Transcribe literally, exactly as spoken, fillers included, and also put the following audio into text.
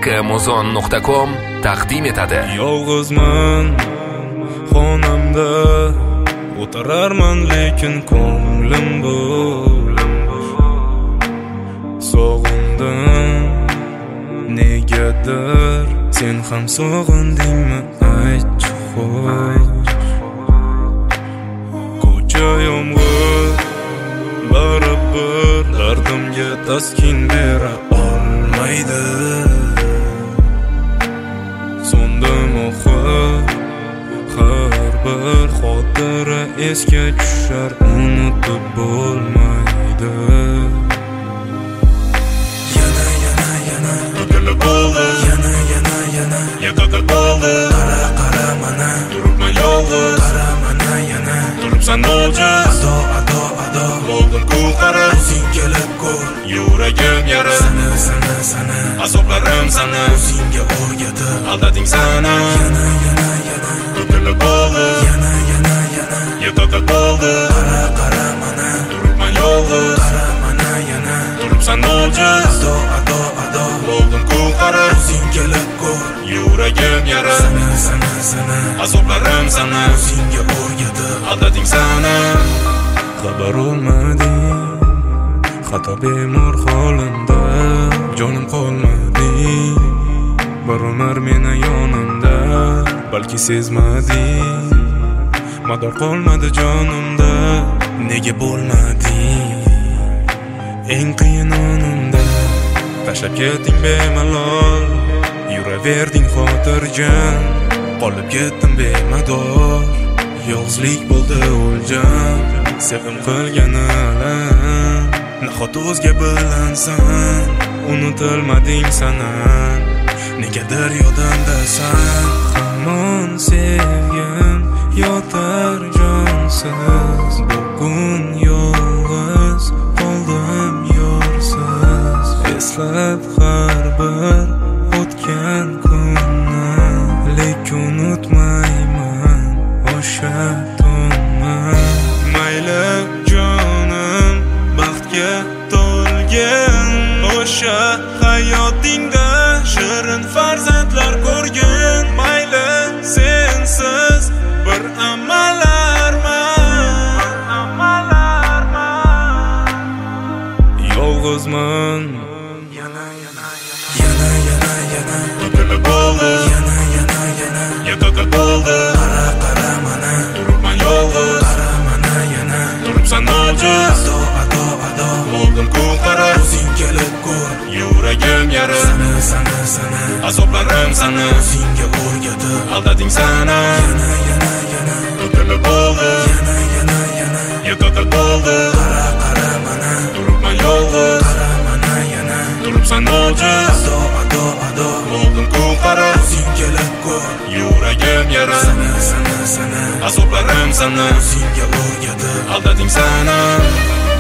k muzon nuqta com taqdim etadi. Yolg'izman xonamda o'tirarman, lekin ko'nglim bu sog'indim negadir. Sen ham sog'indingmi aytchi xo'sh. Ko'cha yomg'ir baribir dardimga taskin bera olmaydi. So'ndim oxir har bir xotira esga tushar, unutib bo'lmaydi. Yana yana yana to'kilib bo'ldi, yana yana yana yo'qotib bo'ldi. Qara qara mana turibman yolg'iz, qara mana yana turibsan ojiz. Ado ado ado bo'ldim ku qara, o'zing kelib ko'r, yuragim yara. Sana sana sana azoblarim sana, o'zingga o'rgatib aldading sana. Yana yana yana to'kilib bo'ldi, yana yana yana yo'qotib bo'ldi. Qara qara mana turibman yolg'iz, qara mana yana turibsan ojiz. Ado ado ado bo'ldim ku qara, o'zing kelib ko'r, yuragim yara. Sana sana sana azoblarim sana, o'zingga o'rgatib aldading sana. Xabar olmading xato bemor holimda, jonim qolmading bir umr meni yonimda. Balki sezmading mador qolmadi jonimda. Nega bo'lmading eng qiyin onimda? Tashlab ketding bemalol, yuraverding xotirjam. Qolib ketdim bemador, yolg'izlik bo'ldi o'ljam. Sevim qilgan alam nahot o'zga bilansan, unutilmading sana, negadir yodimdasan. Hamon sevgim yotar jonsiz, bugun yolg'iz qoldim yorsiz. Eslab har bir o'tgan kunni, lekin unutmayman o'sha tunni. Mayli jonim baxtga to'lgan, o'sha hayotingda shirin farzandlar ko'rgin. Mayli sensiz bir amalarman, yolg'izman. Yana yana yana yana yana to'kilib bo'ldi, yana yana yana yo'qotib bo'ldi. Qara qara mana turibman yolg'iz, qara mana yana turibsan ojiz. Ado ado ado bo'ldim ku qara, o'zing kelib ko'r, yuragim yara. Sana sana sana azoblarim sana, o'zingga o'rgatib aldading sana. Yana yana yana to'kilib bo'ldi, yana yana yana yo'qotib bo'ldi. Qara qara mana turibman yolg'iz, qara mana yana turibsan ojiz. Ado ado ado bo'ldim ku qara, o'zing kelib ko'r, yuragim yara. Sana sana sana azoblarim sana, o'zingga o'rgatib aldading sana.